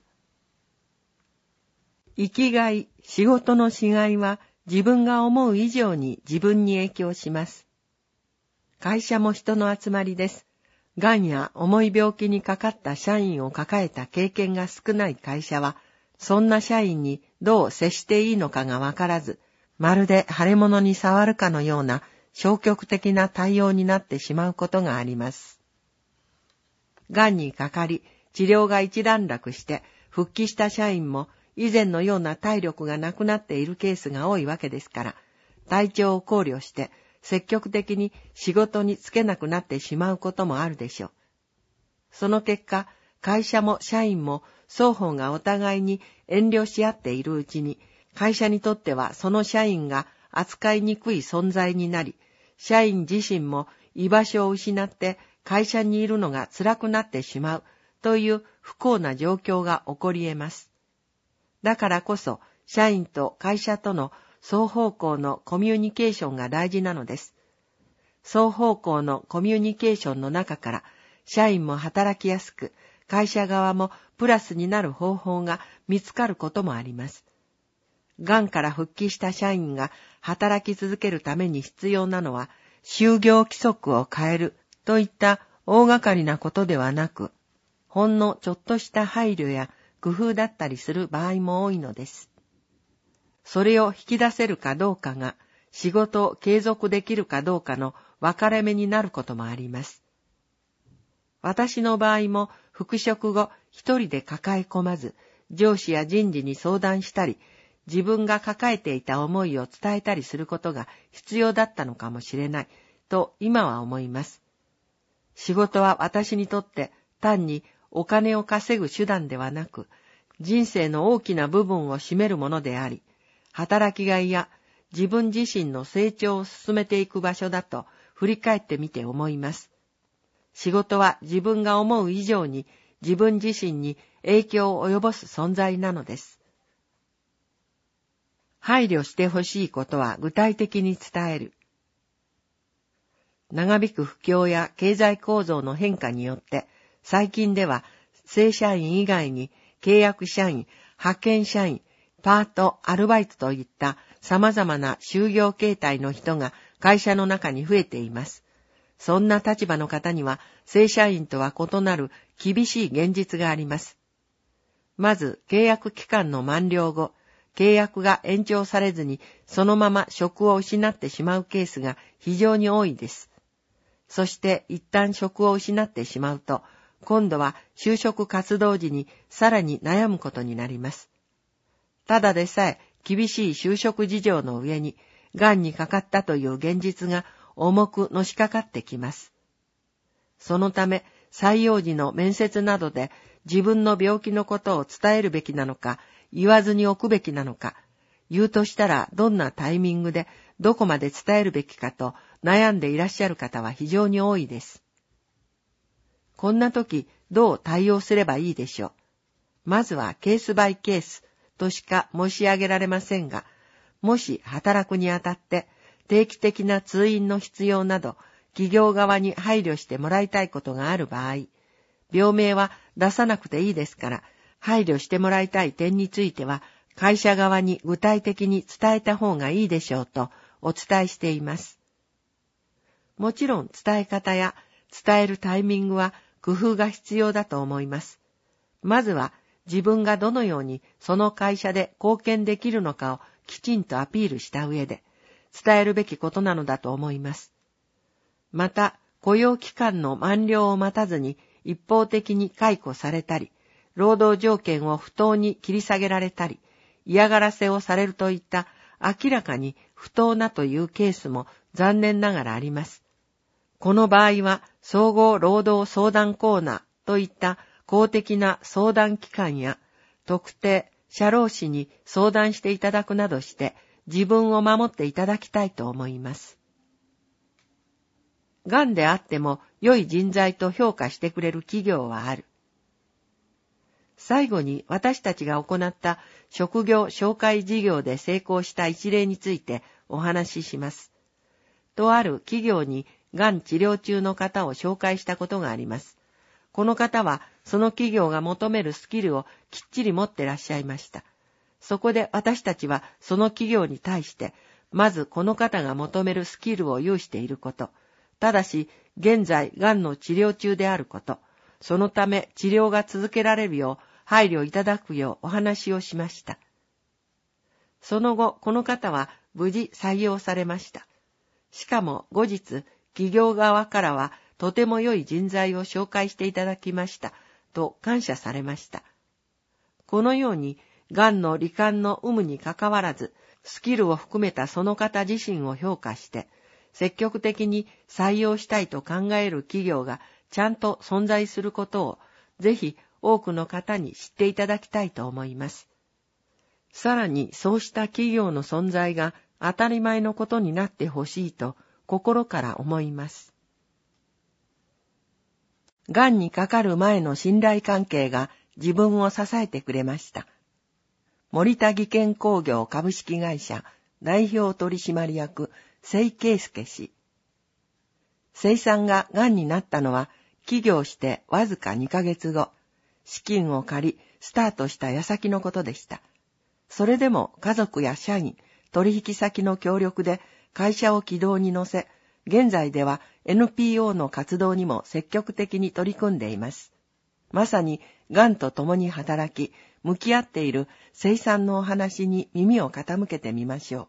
生きがい、仕事のしがいは自分が思う以上に自分に影響します。会社も人の集まりです。がんや重い病気にかかった社員を抱えた経験が少ない会社は、そんな社員にどう接していいのかがわからず、まるで腫れ物に触るかのような消極的な対応になってしまうことがあります。がんにかかり、治療が一段落して復帰した社員も以前のような体力がなくなっているケースが多いわけですから、体調を考慮して積極的に仕事に就けなくなってしまうこともあるでしょう。その結果、会社も社員も双方がお互いに遠慮し合っているうちに、会社にとってはその社員が扱いにくい存在になり、社員自身も居場所を失って会社にいるのが辛くなってしまうという不幸な状況が起こり得ます。だからこそ、社員と会社との双方向のコミュニケーションが大事なのです。双方向のコミュニケーションの中から、社員も働きやすく、会社側もプラスになる方法が見つかることもあります。がんから復帰した社員が働き続けるために必要なのは、就業規則を変えるといった大掛かりなことではなく、ほんのちょっとした配慮や工夫だったりする場合も多いのです。それを引き出せるかどうかが、仕事を継続できるかどうかの分かれ目になることもあります。私の場合も復職後一人で抱え込まず、上司や人事に相談したり、自分が抱えていた思いを伝えたりすることが必要だったのかもしれないと今は思います。仕事は私にとって単にお金を稼ぐ手段ではなく、人生の大きな部分を占めるものであり、働きがいや自分自身の成長を進めていく場所だと振り返ってみて思います。仕事は自分が思う以上に自分自身に影響を及ぼす存在なのです。配慮してほしいことは具体的に伝える。長引く不況や経済構造の変化によって、最近では正社員以外に契約社員、派遣社員、パート、アルバイトといった様々な就業形態の人が会社の中に増えています。そんな立場の方には正社員とは異なる厳しい現実があります。まず契約期間の満了後、契約が延長されずにそのまま職を失ってしまうケースが非常に多いです。そして一旦職を失ってしまうと、今度は就職活動時にさらに悩むことになります。ただでさえ厳しい就職事情の上に、がんにかかったという現実が重くのしかかってきます。そのため、採用時の面接などで自分の病気のことを伝えるべきなのか、言わずにおくべきなのか、言うとしたらどんなタイミングでどこまで伝えるべきかと悩んでいらっしゃる方は非常に多いです。こんな時どう対応すればいいでしょう。まずはケースバイケースとしか申し上げられませんが、もし働くにあたって定期的な通院の必要など企業側に配慮してもらいたいことがある場合、病名は出さなくていいですから、配慮してもらいたい点については会社側に具体的に伝えた方がいいでしょうとお伝えしています。もちろん伝え方や伝えるタイミングは工夫が必要だと思います。まずは自分がどのようにその会社で貢献できるのかをきちんとアピールした上で伝えるべきことなのだと思います。また、雇用期間の満了を待たずに一方的に解雇されたり、労働条件を不当に切り下げられたり、嫌がらせをされるといった明らかに不当なというケースも残念ながらあります。この場合は総合労働相談コーナーといった公的な相談機関や特定社労士に相談していただくなどして自分を守っていただきたいと思います。がんであっても良い人材と評価してくれる企業はある。最後に私たちが行った職業紹介事業で成功した一例についてお話しします。とある企業にがん治療中の方を紹介したことがあります。この方はその企業が求めるスキルをきっちり持ってらっしゃいました。そこで私たちはその企業に対して、まずこの方が求めるスキルを有していること、ただし現在がんの治療中であること、そのため治療が続けられるよう配慮いただくようお話をしました。その後、この方は無事採用されました。しかも後日、企業側からはとても良い人材を紹介していただきましたと感謝されました。このように、がんの罹患の有無にかかわらず、スキルを含めたその方自身を評価して、積極的に採用したいと考える企業がちゃんと存在することを、ぜひ多くの方に知っていただきたいと思います。さらにそうした企業の存在が当たり前のことになってほしいと心から思います。がんにかかる前の信頼関係が自分を支えてくれました。森田技研工業株式会社代表取締役、清圭介氏。清さんが癌になったのは、起業してわずかにかげつご、資金を借り、スタートした矢先のことでした。それでも家族や社員、取引先の協力で会社を軌道に乗せ、現在では エヌピーオー の活動にも積極的に取り組んでいます。まさに、癌と共に働き、向き合っている清さんのお話に耳を傾けてみましょう。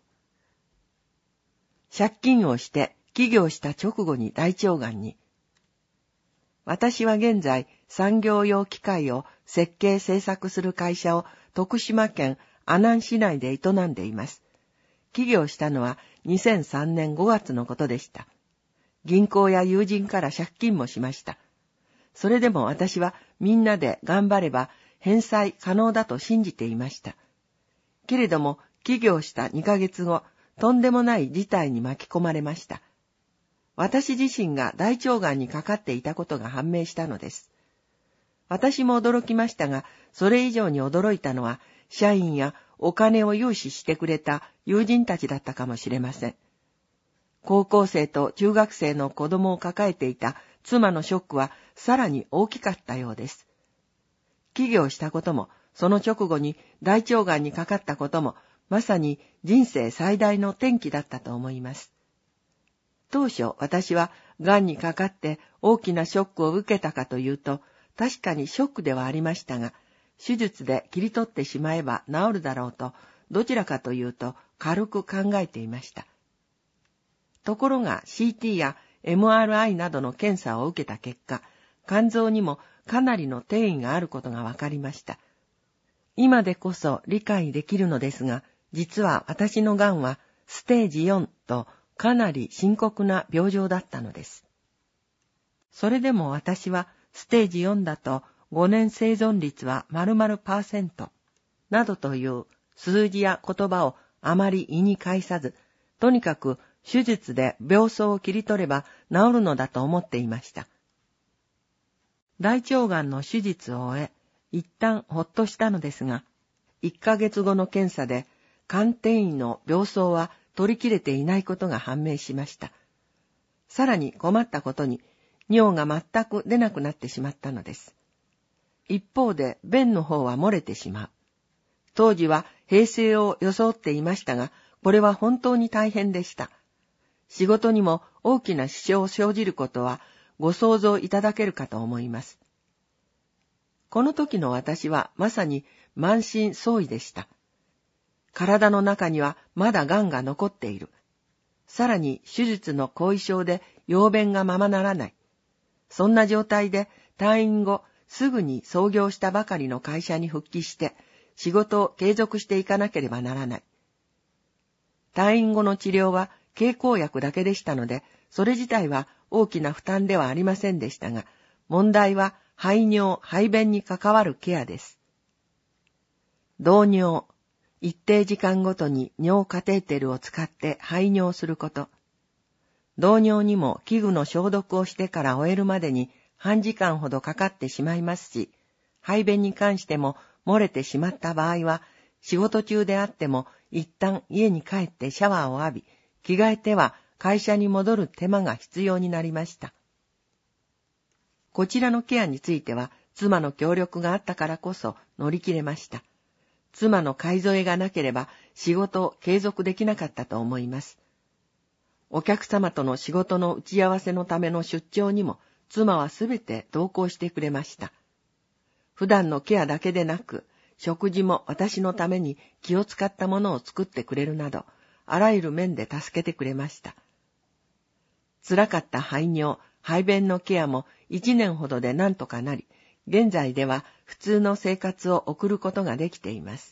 借金をして起業した直後に大腸がんに。私は現在、産業用機械を設計製作する会社を徳島県阿南市内で営んでいます。起業したのはにせんさんねんごがつのことでした。銀行や友人から借金もしました。それでも私はみんなで頑張れば返済可能だと信じていました。けれども起業したにかげつご、とんでもない事態に巻き込まれました。私自身が大腸がんにかかっていたことが判明したのです。私も驚きましたが、それ以上に驚いたのは、社員やお金を融資してくれた友人たちだったかもしれません。高校生と中学生の子供を抱えていた妻のショックはさらに大きかったようです。起業したことも、その直後に大腸がんにかかったことも、まさに人生最大の転機だったと思います。当初私はがんにかかって大きなショックを受けたかというと、確かにショックではありましたが、手術で切り取ってしまえば治るだろうと、どちらかというと軽く考えていました。ところが シーティー や エムアールアイ などの検査を受けた結果、肝臓にもかなりの転移があることが分かりました。今でこそ理解できるのですが、実は私のがんはステージよんとかなり深刻な病状だったのです。それでも私はステージよんだとごねん生存率は〇〇パーセントなどという数字や言葉をあまり意に介さず、とにかく手術で病巣を切り取れば治るのだと思っていました。大腸がんの手術を終え、一旦ほっとしたのですが、いっかげつごの検査で肝転移の病巣は取り切れていないことが判明しました。さらに困ったことに、尿が全く出なくなってしまったのです。一方で便の方は漏れてしまう。当時は平静を装っていましたが、これは本当に大変でした。仕事にも大きな支障を生じることはご想像いただけるかと思います。この時の私はまさに満身創痍でした。体の中にはまだ癌が残っている。さらに手術の後遺症で容便がままならない。そんな状態で退院後すぐに創業したばかりの会社に復帰して仕事を継続していかなければならない。退院後の治療は経口薬だけでしたので、それ自体は大きな負担ではありませんでしたが、問題は排尿・排便に関わるケアです。導尿。一定時間ごとに尿カテーテルを使って排尿すること。導尿にも器具の消毒をしてから終えるまでに半時間ほどかかってしまいますし、排便に関しても漏れてしまった場合は、仕事中であっても一旦家に帰ってシャワーを浴び、着替えては会社に戻る手間が必要になりました。こちらのケアについては妻の協力があったからこそ乗り切れました。妻の買い添えがなければ仕事を継続できなかったと思います。お客様との仕事の打ち合わせのための出張にも妻はすべて同行してくれました。普段のケアだけでなく、食事も私のために気を使ったものを作ってくれるなど、あらゆる面で助けてくれました。辛かった排尿、排便のケアも一年ほどで何とかなり、現在では普通の生活を送ることができています。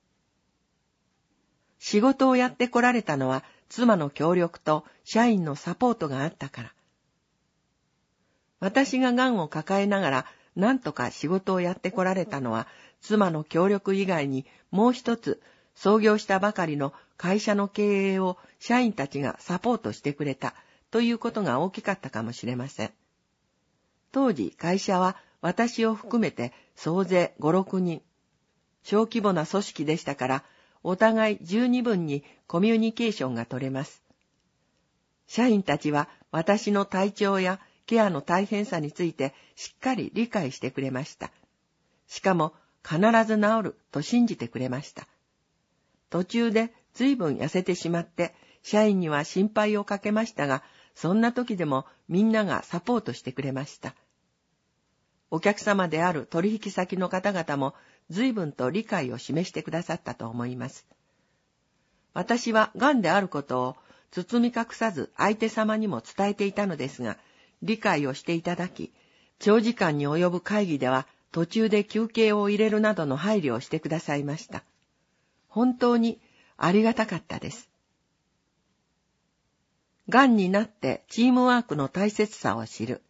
仕事をやってこられたのは妻の協力と社員のサポートがあったから。私が癌を抱えながら何とか仕事をやってこられたのは妻の協力以外にもう一つ創業したばかりの会社の経営を社員たちがサポートしてくれたということが大きかったかもしれません。当時会社は私を含めて総勢ご、ろくにん。小規模な組織でしたから、 お互い十二分にコミュニケーションが取れます。社員たちは私の体調やケアの大変さについてしっかり理解してくれました。しかも必ず治ると信じてくれました。途中で随分痩せてしまって社員には心配をかけましたが、そんな時でもみんながサポートしてくれました。お客様である取引先の方々も随分と理解を示してくださったと思います。私は癌であることを包み隠さず相手様にも伝えていたのですが、理解をしていただき、長時間に及ぶ会議では途中で休憩を入れるなどの配慮をしてくださいました。本当にありがたかったです。癌になってチームワークの大切さを知る。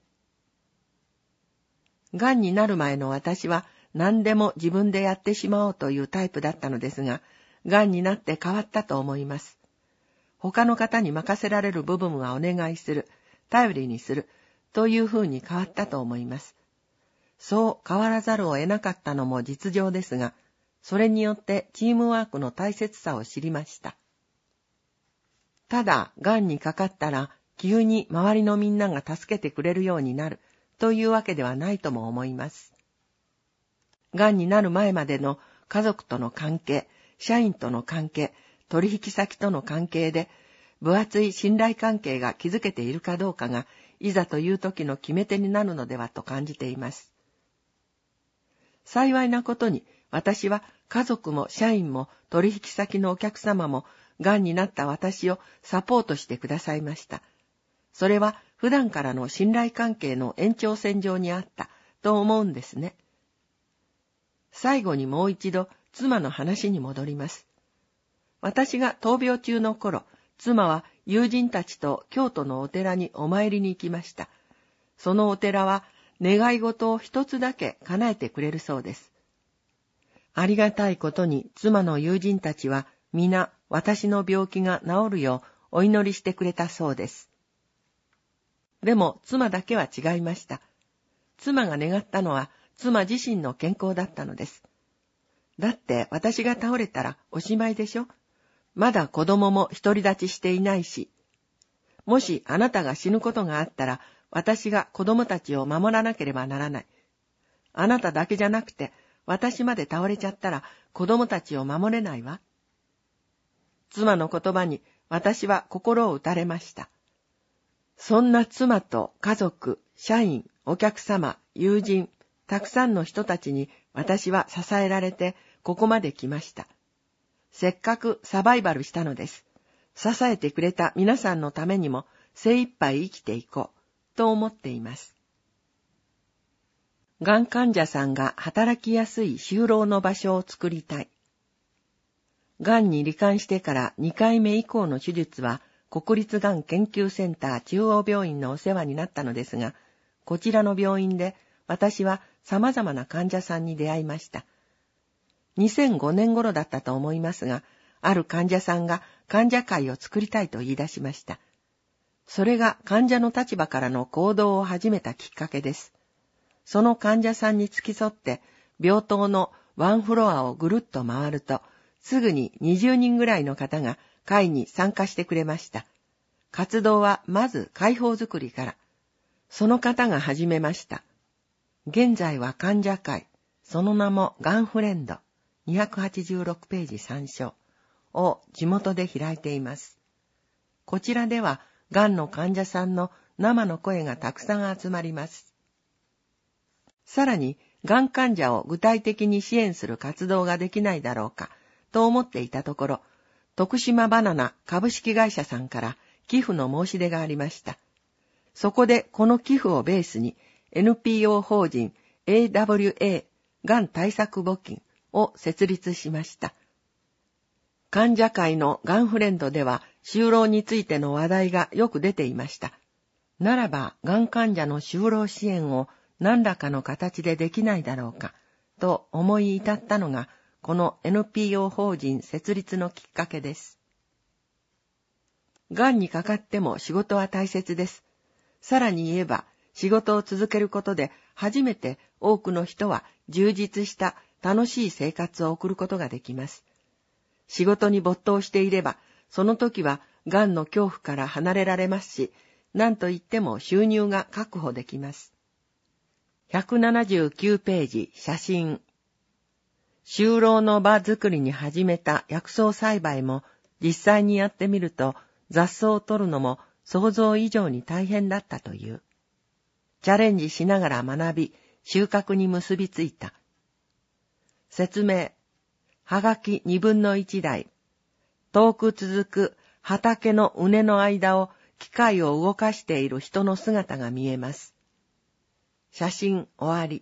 癌になる前の私は何でも自分でやってしまおうというタイプだったのですが、癌になって変わったと思います。他の方に任せられる部分はお願いする、頼りにするというふうに変わったと思います。そう変わらざるを得なかったのも実情ですが、それによってチームワークの大切さを知りました。ただ、癌にかかったら急に周りのみんなが助けてくれるようになるというわけではないとも思います。癌になる前までの家族との関係、社員との関係、取引先との関係で、分厚い信頼関係が築けているかどうかが、いざという時の決め手になるのではと感じています。幸いなことに、私は家族も社員も取引先のお客様も、癌になった私をサポートしてくださいました。それは普段からの信頼関係の延長線上にあったと思うんですね。最後にもう一度妻の話に戻ります。私が闘病中の頃、妻は友人たちと京都のお寺にお参りに行きました。そのお寺は願い事を一つだけ叶えてくれるそうです。ありがたいことに妻の友人たちは皆私の病気が治るようお祈りしてくれたそうです。でも妻だけは違いました。妻が願ったのは妻自身の健康だったのです。だって私が倒れたらおしまいでしょ。まだ子供も独り立ちしていないし。もしあなたが死ぬことがあったら、私が子供たちを守らなければならない。あなただけじゃなくて、私まで倒れちゃったら子供たちを守れないわ。妻の言葉に私は心を打たれました。そんな妻と家族、社員、お客様、友人、たくさんの人たちに私は支えられてここまで来ました。せっかくサバイバルしたのです。支えてくれた皆さんのためにも精一杯生きていこうと思っています。がん患者さんが働きやすい就労の場所を作りたい。がんに罹患してからにかいめ以降の手術は国立がん研究センター中央病院のお世話になったのですが、こちらの病院で私は様々な患者さんに出会いました。にせんごねん頃だったと思いますが、ある患者さんが患者会を作りたいと言い出しました。それが患者の立場からの行動を始めたきっかけです。その患者さんに付き添って病棟のワンフロアをぐるっと回ると、すぐににじゅうにんぐらいの方が会に参加してくれました。活動はまず会報作りから。その方が始めました。現在は患者会、その名もがんフレンド、にひゃくはちじゅうろくページ参照を地元で開いています。こちらでは、がんの患者さんの生の声がたくさん集まります。さらに、がん患者を具体的に支援する活動ができないだろうか、と思っていたところ、徳島バナナ株式会社さんから寄付の申し出がありました。そこでこの寄付をベースに エヌピーオー 法人 エーダブリューエー がん対策募金を設立しました。患者会のがんフレンドでは就労についての話題がよく出ていました。ならば、がん患者の就労支援を何らかの形でできないだろうか、と思い至ったのが、この エヌピーオー 法人設立のきっかけです。がんにかかっても仕事は大切です。さらに言えば、仕事を続けることで初めて多くの人は充実した楽しい生活を送ることができます。 仕事に没頭していれば、その時は癌の恐怖から離れられますし、何と言っても収入が確保できます。ひゃくななじゅうきゅうページ、写真。就労の場作りに始めた薬草栽培も実際にやってみると雑草を取るのも想像以上に大変だったという。チャレンジしながら学び、収穫に結びついた。説明。はがきにぶんのいちだい。遠く続く畑の畝の間を機械を動かしている人の姿が見えます。写真終わり。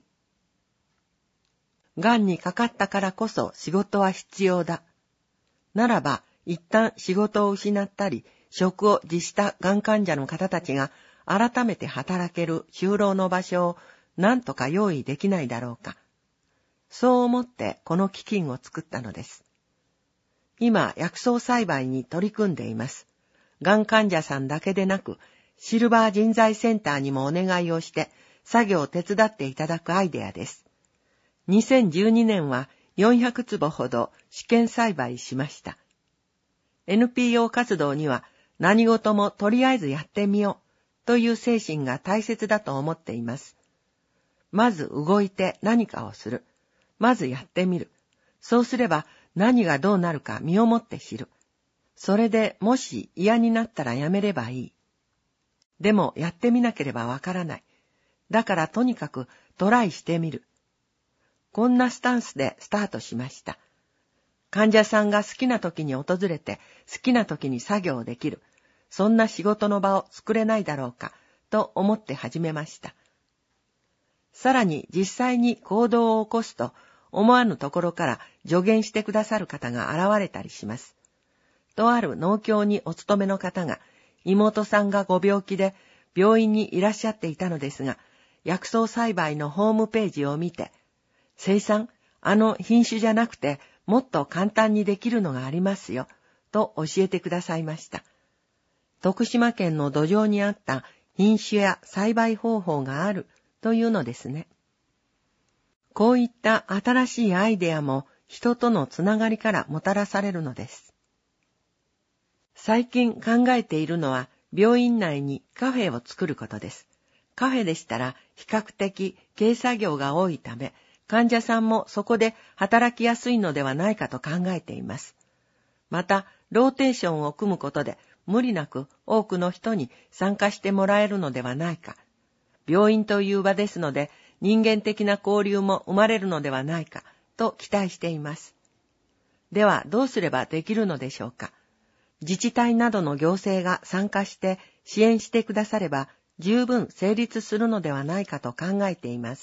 がんにかかったからこそ仕事は必要だ。ならば、一旦仕事を失ったり、職を辞したがん患者の方たちが改めて働ける就労の場所を何とか用意できないだろうか。そう思ってこの基金を作ったのです。今、薬草栽培に取り組んでいます。がん患者さんだけでなく、シルバー人材センターにもお願いをして作業を手伝っていただくアイデアです。にせんじゅうにねんはよんひゃくつぼほど試験栽培しました。エヌピーオー 活動には何事もとりあえずやってみようという精神が大切だと思っています。まず動いて何かをする。まずやってみる。そうすれば何がどうなるか身をもって知る。それでもし嫌になったらやめればいい。でもやってみなければわからない。だからとにかくトライしてみる。こんなスタンスでスタートしました。患者さんが好きな時に訪れて好きな時に作業できる。そんな仕事の場を作れないだろうかと思って始めました。さらに実際に行動を起こすと思わぬところから助言してくださる方が現れたりします。とある農協にお勤めの方が妹さんがご病気で病院にいらっしゃっていたのですが、薬草栽培のホームページを見て、生産、あの品種じゃなくてもっと簡単にできるのがありますよ、と教えてくださいました。徳島県の土壌に合った品種や栽培方法があるというのですね。こういった新しいアイデアも人とのつながりからもたらされるのです。最近考えているのは病院内にカフェを作ることです。カフェでしたら比較的軽作業が多いため、患者さんもそこで働きやすいのではないかと考えています。また、ローテーションを組むことで無理なく多くの人に参加してもらえるのではないか。病院という場ですので人間的な交流も生まれるのではないかと期待しています。ではどうすればできるのでしょうか。自治体などの行政が参加して支援してくだされば十分成立するのではないかと考えています。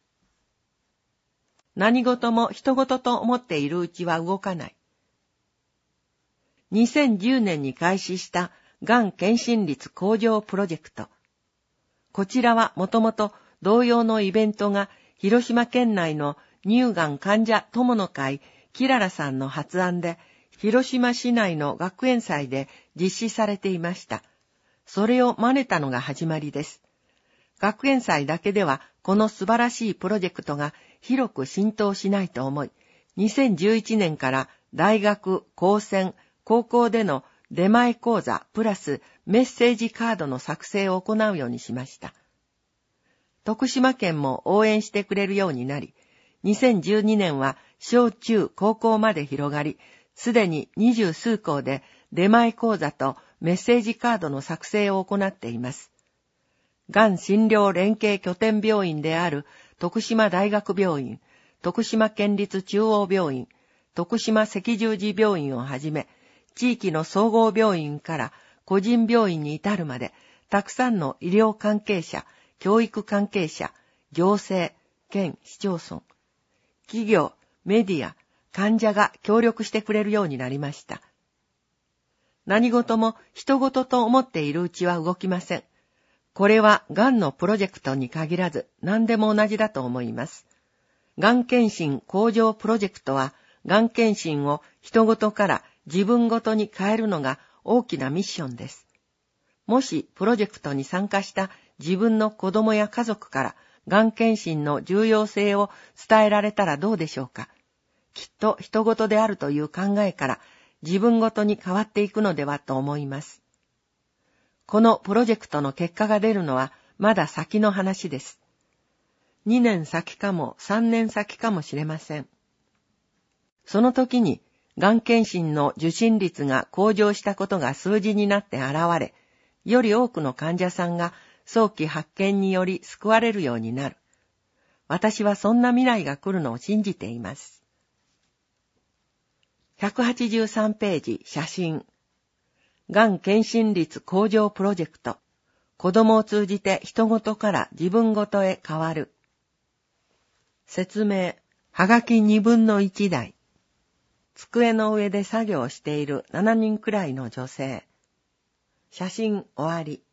何事も人事と思っているうちは動かない。にせんじゅうねんに開始したがん検診率向上プロジェクト。こちらはもともと同様のイベントが広島県内の乳がん患者友の会キララさんの発案で広島市内の学園祭で実施されていました。それを真似たのが始まりです。学園祭だけではこの素晴らしいプロジェクトが広く浸透しないと思い、にせんじゅういちねんから大学、高専、高校での出前講座プラスメッセージカードの作成を行うようにしました。徳島県も応援してくれるようになり、にせんじゅうにねんは小中高校まで広がり、すでに二十数校で出前講座とメッセージカードの作成を行っています。がん診療連携拠点病院である徳島大学病院、徳島県立中央病院、徳島赤十字病院をはじめ、地域の総合病院から個人病院に至るまで、たくさんの医療関係者、教育関係者、行政、県、市町村、企業、メディア、患者が協力してくれるようになりました。何事も人事と思っているうちは動きません。これはがんのプロジェクトに限らず何でも同じだと思います。がん検診向上プロジェクトは、がん検診を人事から自分ごとに変えるのが大きなミッションです。もしプロジェクトに参加した自分の子供や家族からがん検診の重要性を伝えられたらどうでしょうか。 きっと人事であるという考えから自分ごとに変わっていくのではと思います。このプロジェクトの結果が出るのはまだ先の話です。にねん先かもさんねん先かもしれません。その時に、がん検診の受診率が向上したことが数字になって現れ、より多くの患者さんが早期発見により救われるようになる。私はそんな未来が来るのを信じています。ひゃくはちじゅうさんページ、写真。がん検診率向上プロジェクト。子供を通じて人ごとから自分ごとへ変わる。説明。はがきにぶんのいちだい。机の上で作業をしているしちにんくらいの女性。写真終わり。